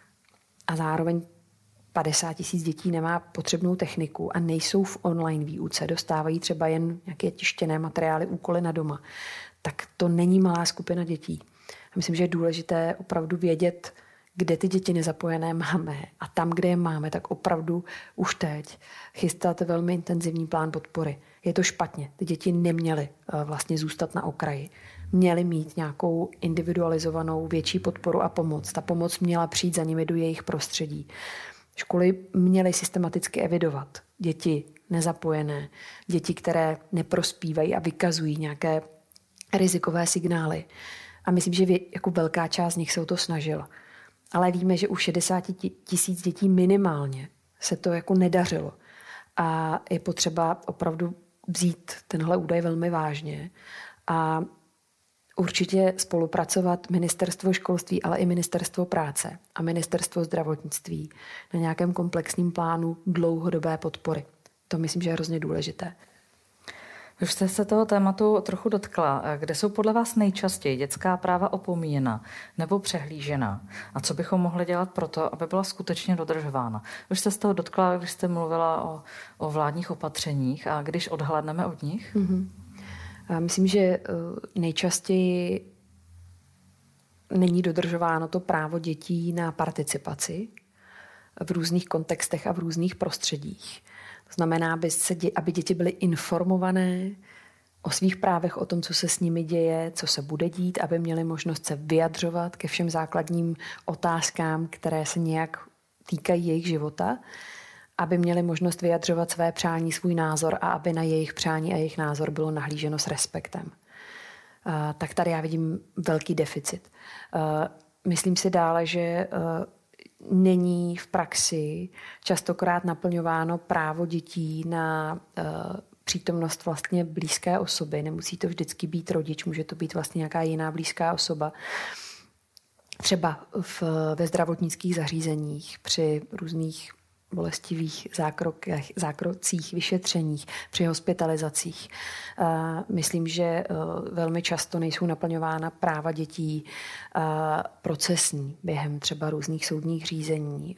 A zároveň padesát tisíc dětí nemá potřebnou techniku a nejsou v online výuce, dostávají třeba jen nějaké tištěné materiály, úkoly na doma. Tak to není malá skupina dětí. A myslím, že je důležité opravdu vědět, kde ty děti nezapojené máme a tam, kde je máme, tak opravdu už teď chystat velmi intenzivní plán podpory. Je to špatně. Ty děti neměly vlastně zůstat na okraji. Měly mít nějakou individualizovanou větší podporu a pomoc. Ta pomoc měla přijít za nimi do jejich prostředí. Školy měly systematicky evidovat děti nezapojené, děti, které neprospívají a vykazují nějaké rizikové signály. A myslím, že jako velká část z nich se o to snažila. Ale víme, že u šedesát tisíc dětí minimálně se to jako nedařilo. A je potřeba opravdu vzít tenhle údaj velmi vážně a určitě spolupracovat Ministerstvo školství, ale i Ministerstvo práce a Ministerstvo zdravotnictví na nějakém komplexním plánu dlouhodobé podpory. To myslím, že je hrozně důležité. Už jste se toho tématu trochu dotkla. Kde jsou podle vás nejčastěji dětská práva opomíjena nebo přehlížena? A co bychom mohli dělat pro to, aby byla skutečně dodržována? Už jste se toho dotkla, když jste mluvila o, o vládních opatřeních a když odhlédneme od nich? Mm-hmm. Myslím, že nejčastěji není dodržováno to právo dětí na participaci v různých kontextech a v různých prostředích. To znamená, aby, se dě, aby děti byly informované o svých právech, o tom, co se s nimi děje, co se bude dít, aby měly možnost se vyjadřovat ke všem základním otázkám, které se nějak týkají jejich života, aby měli možnost vyjadřovat své přání, svůj názor a aby na jejich přání a jejich názor bylo nahlíženo s respektem. tak tady já vidím velký deficit. Myslím si dále, že není v praxi častokrát naplňováno právo dětí na přítomnost vlastně blízké osoby. Nemusí to vždycky být rodič, může to být vlastně nějaká jiná blízká osoba. Třeba v, ve zdravotnických zařízeních při různých bolestivých zákrokech, zákrocích, vyšetřeních, při hospitalizacích. Myslím, že velmi často nejsou naplňována práva dětí procesní během třeba různých soudních řízení,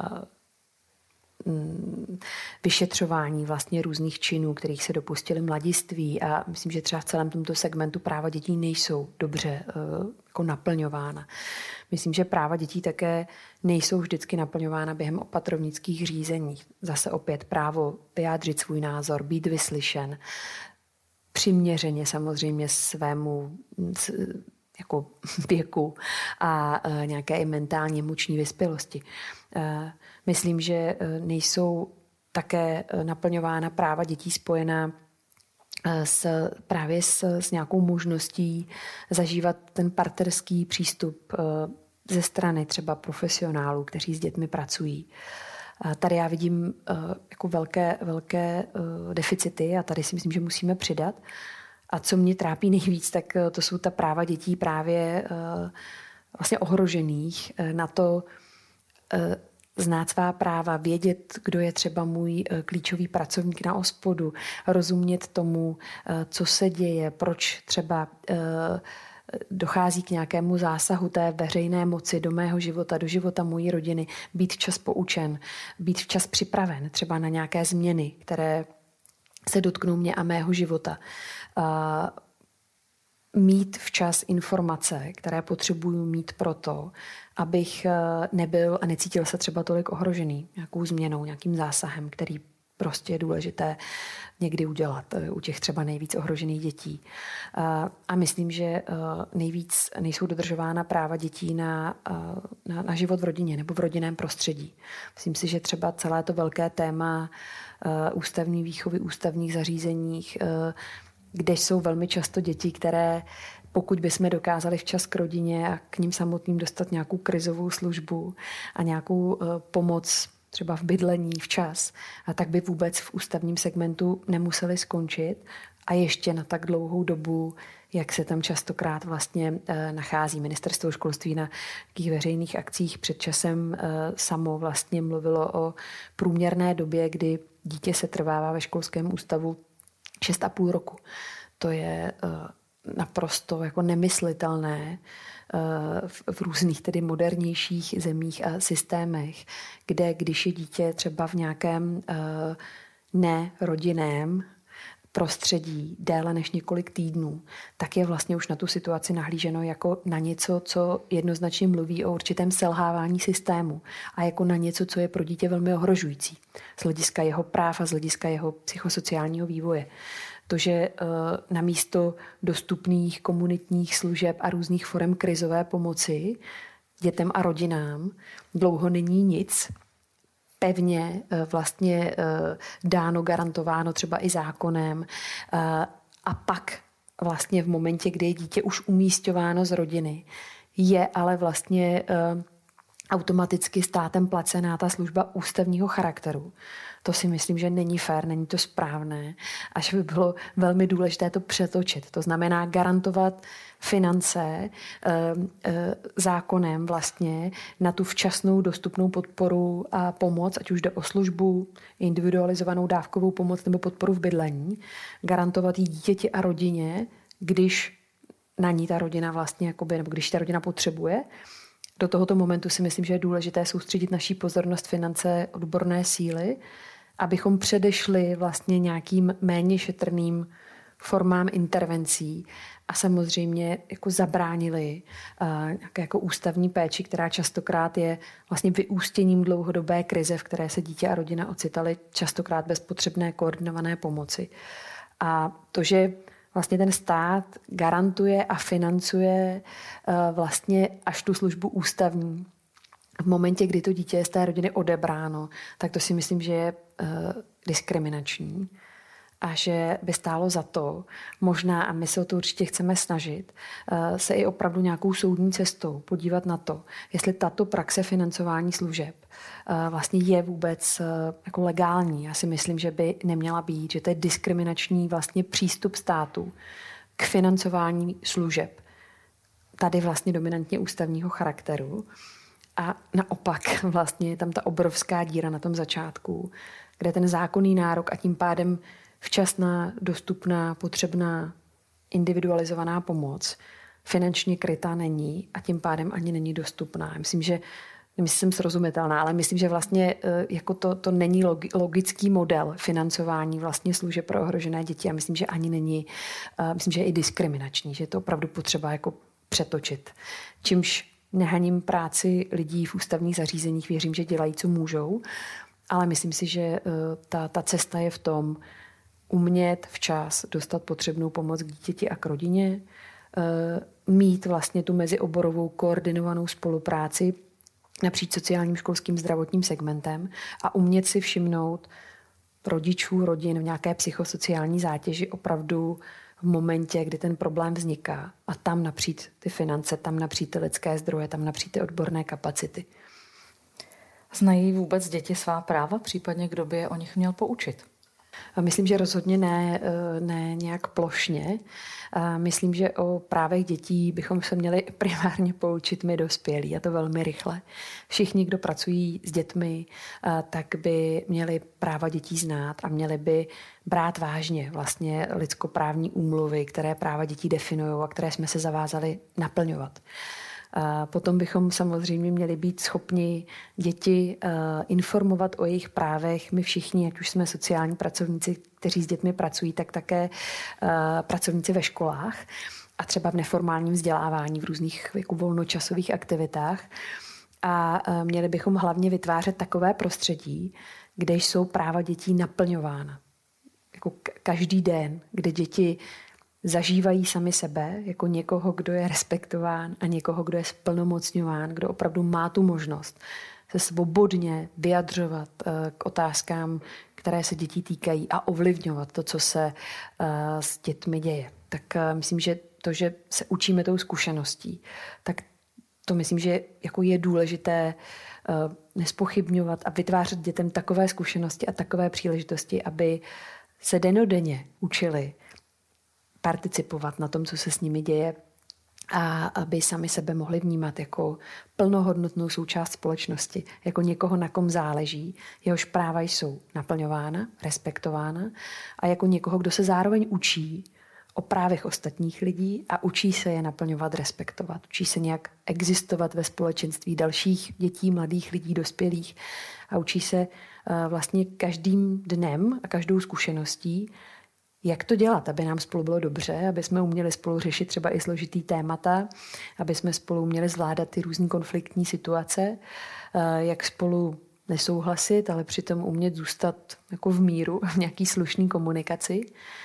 vyšetřování vlastně různých činů, kterých se dopustili mladiství, a myslím, že třeba v celém tomto segmentu práva dětí nejsou dobře jako naplňována. Myslím, že práva dětí také nejsou vždycky naplňována během opatrovnických řízení. Zase opět právo vyjádřit svůj názor, být vyslyšen, přiměřeně samozřejmě svému jako věku a nějaké i mentální emoční vyspělosti. Myslím, že nejsou také naplňována práva dětí spojená s, právě s, s nějakou možností zažívat ten partnerský přístup ze strany třeba profesionálů, kteří s dětmi pracují. Tady já vidím jako velké, velké deficity a tady si myslím, že musíme přidat. A co mě trápí nejvíc, tak to jsou ta práva dětí právě vlastně ohrožených na to znát svá práva, vědět, kdo je třeba můj klíčový pracovník na OSPODu, rozumět tomu, co se děje, proč třeba dochází k nějakému zásahu té veřejné moci do mého života, do života mojí rodiny, být včas poučen, být včas připraven třeba na nějaké změny, které se dotknou mě a mého života. Mít včas informace, které potřebuju mít proto, abych nebyl a necítil se třeba tolik ohrožený nějakou změnou, nějakým zásahem, který prostě je důležité někdy udělat u těch třeba nejvíc ohrožených dětí. A myslím, že nejvíc nejsou dodržována práva dětí na, na, na život v rodině nebo v rodinném prostředí. Myslím si, že třeba celé to velké téma ústavní výchovy, ústavních zařízeních, kde jsou velmi často děti, které pokud bychom dokázali včas k rodině a k ním samotným dostat nějakou krizovou službu a nějakou pomoc třeba v bydlení včas, a tak by vůbec v ústavním segmentu nemuseli skončit a ještě na tak dlouhou dobu, jak se tam častokrát vlastně nachází. Ministerstvo školství na takých veřejných akcích před časem samo vlastně mluvilo o průměrné době, kdy dítě se trvává ve školském ústavu šest a půl roku. To je naprosto jako nemyslitelné v různých tedy modernějších zemích a systémech, kde když je dítě třeba v nějakém nerodinném prostředí déle než několik týdnů, tak je vlastně už na tu situaci nahlíženo jako na něco, co jednoznačně mluví o určitém selhávání systému a jako na něco, co je pro dítě velmi ohrožující z hlediska jeho práv a z hlediska jeho psychosociálního vývoje. To, že na místo dostupných komunitních služeb a různých forem krizové pomoci dětem a rodinám dlouho není nic pevně vlastně dáno, garantováno třeba i zákonem, a pak vlastně v momentě, kdy je dítě už umísťováno z rodiny, je ale vlastně automaticky státem placená ta služba ústavního charakteru. To si myslím, že není fér, není to správné, až by bylo velmi důležité to přetočit. To znamená garantovat finance e, e, zákonem vlastně na tu včasnou dostupnou podporu a pomoc, ať už jde o službu, individualizovanou dávkovou pomoc nebo podporu v bydlení. Garantovat ji dítěti a rodině, když na ní ta rodina vlastně, jakoby, nebo když ta rodina potřebuje. Do tohoto momentu si myslím, že je důležité soustředit naší pozornost, finance, odborné síly, abychom předešli vlastně nějakým méně šetrným formám intervencí a samozřejmě jako zabránili uh, nějaké jako ústavní péči, která častokrát je vlastně vyústěním dlouhodobé krize, v které se dítě a rodina ocitaly častokrát bez potřebné koordinované pomoci. A to, že vlastně ten stát garantuje a financuje uh, vlastně až tu službu ústavní v momentě, kdy to dítě je z té rodiny odebráno, tak to si myslím, že je uh, diskriminační. a že by stálo za to, možná, a my se o to určitě chceme snažit, se i opravdu nějakou soudní cestou podívat na to, jestli tato praxe financování služeb vlastně je vůbec jako legální. Já si myslím, že by neměla být, že to je diskriminační vlastně přístup státu k financování služeb. Tady vlastně dominantně ústavního charakteru. A naopak vlastně je tam ta obrovská díra na tom začátku, kde ten zákonný nárok a tím pádem včasná, dostupná, potřebná, individualizovaná pomoc finančně krytá není a tím pádem ani není dostupná. Myslím, že Myslím, že jsem srozumitelná, ale myslím, že vlastně jako to, to není logický model financování vlastně služeb pro ohrožené děti a myslím, že ani není, myslím, že je i diskriminační, že je to opravdu potřeba jako přetočit. Čímž nehaním práci lidí v ústavních zařízeních, věřím, že dělají, co můžou, ale myslím si, že ta, ta cesta je v tom umět včas dostat potřebnou pomoc k dítěti a k rodině, mít vlastně tu mezioborovou koordinovanou spolupráci napříč sociálním, školským, zdravotním segmentem a umět si všimnout rodičů, rodin v nějaké psychosociální zátěži opravdu v momentě, kdy ten problém vzniká a tam napřít ty finance, tam napřít ty lidské zdroje, tam napřít ty odborné kapacity. Znají vůbec děti svá práva, případně kdo by je o nich měl poučit? Myslím, že rozhodně ne, ne nějak plošně. Myslím, že o právech dětí bychom se měli primárně poučit my dospělí, a to velmi rychle. Všichni, kdo pracují s dětmi, tak by měli práva dětí znát a měli by brát vážně vlastně lidskoprávní úmluvy, které práva dětí definují a které jsme se zavázali naplňovat. A potom bychom samozřejmě měli být schopni děti informovat o jejich právech. My všichni, ať už jsme sociální pracovníci, kteří s dětmi pracují, tak také pracovníci ve školách a třeba v neformálním vzdělávání, v různých jako volnočasových aktivitách. A měli bychom hlavně vytvářet takové prostředí, kde jsou práva dětí naplňována. Jako každý den, kde děti zažívají sami sebe jako někoho, kdo je respektován a někoho, kdo je splnomocňován, kdo opravdu má tu možnost se svobodně vyjadřovat k otázkám, které se dětí týkají a ovlivňovat to, co se s dětmi děje. Tak myslím, že to, že se učíme tou zkušeností, tak to myslím, že jako je důležité nespochybňovat a vytvářet dětem takové zkušenosti a takové příležitosti, aby se dennodenně učili participovat na tom, co se s nimi děje a aby sami sebe mohli vnímat jako plnohodnotnou součást společnosti, jako někoho, na kom záleží, jehož práva jsou naplňována, respektována a jako někoho, kdo se zároveň učí o právech ostatních lidí a učí se je naplňovat, respektovat. Učí se nějak existovat ve společenství dalších dětí, mladých lidí, dospělých a učí se vlastně každým dnem a každou zkušeností, jak to dělat, aby nám spolu bylo dobře, aby jsme uměli spolu řešit třeba i složitý témata, aby jsme spolu uměli zvládat ty různý konfliktní situace, jak spolu nesouhlasit, ale přitom umět zůstat jako v míru, v nějaký slušný komunikaci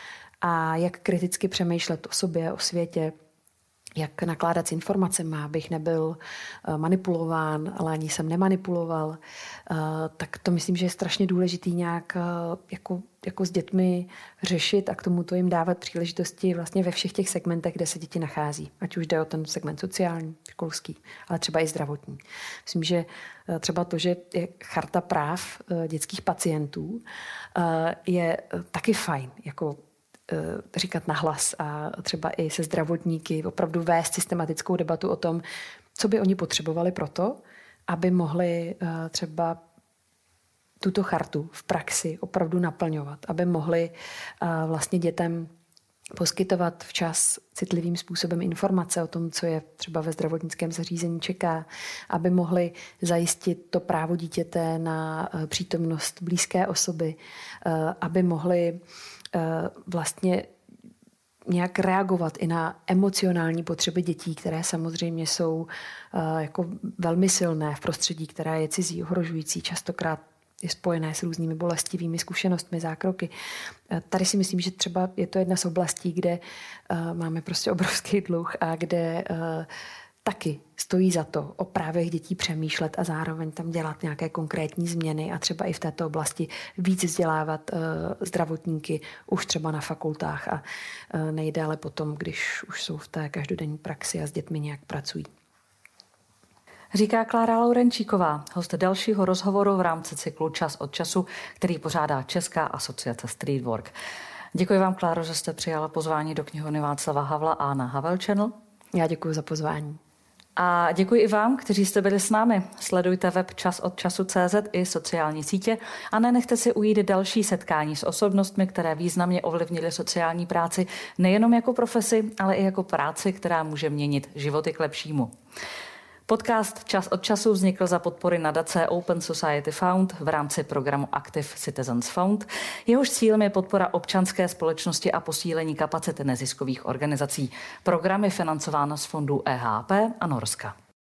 a jak kriticky přemýšlet o sobě, o světě, jak nakládat s informacemi, abych nebyl manipulován, ale ani jsem nemanipuloval, tak to myslím, že je strašně důležitý nějak jako, jako s dětmi řešit a k tomuto jim dávat příležitosti vlastně ve všech těch segmentech, kde se děti nachází. Ať už jde o ten segment sociální, školský, ale třeba i zdravotní. Myslím, že třeba to, že je charta práv dětských pacientů, je taky fajn, jako říkat nahlas a třeba i se zdravotníky opravdu vést systematickou debatu o tom, co by oni potřebovali proto, aby mohli třeba tuto chartu v praxi opravdu naplňovat, aby mohli vlastně dětem poskytovat včas citlivým způsobem informace o tom, co je třeba ve zdravotnickém zařízení čeká, aby mohli zajistit to právo dítěte na přítomnost blízké osoby, aby mohli vlastně nějak reagovat i na emocionální potřeby dětí, které samozřejmě jsou jako velmi silné v prostředí, které je cizí, ohrožující, častokrát je spojené s různými bolestivými zkušenostmi, zákroky. Tady si myslím, že třeba je to jedna z oblastí, kde máme prostě obrovský dluh a kde taky stojí za to o právech dětí přemýšlet a zároveň tam dělat nějaké konkrétní změny a třeba i v této oblasti víc vzdělávat uh, zdravotníky už třeba na fakultách a uh, nejdéle potom, když už jsou v té každodenní praxi a s dětmi nějak pracují. Říká Klára Laurenčíková, host dalšího rozhovoru v rámci cyklu Čas od času, který pořádá Česká asociace Streetwork. Děkuji vám, Kláro, že jste přijala pozvání do knihovny Václava Havla a na Havel Channel. Já děkuji za pozvání. A děkuji i vám, kteří jste byli s námi. Sledujte web čas od času tečka cé zet i sociální sítě a nenechte si ujít další setkání s osobnostmi, které významně ovlivnily sociální práci nejenom jako profesi, ale i jako práci, která může měnit životy k lepšímu. Podcast Čas od času vznikl za podpory nadace Open Society Fund v rámci programu Active Citizens Fund. Jehož cílem je podpora občanské společnosti a posílení kapacity neziskových organizací. Program je financován z fondů E H P a Norska.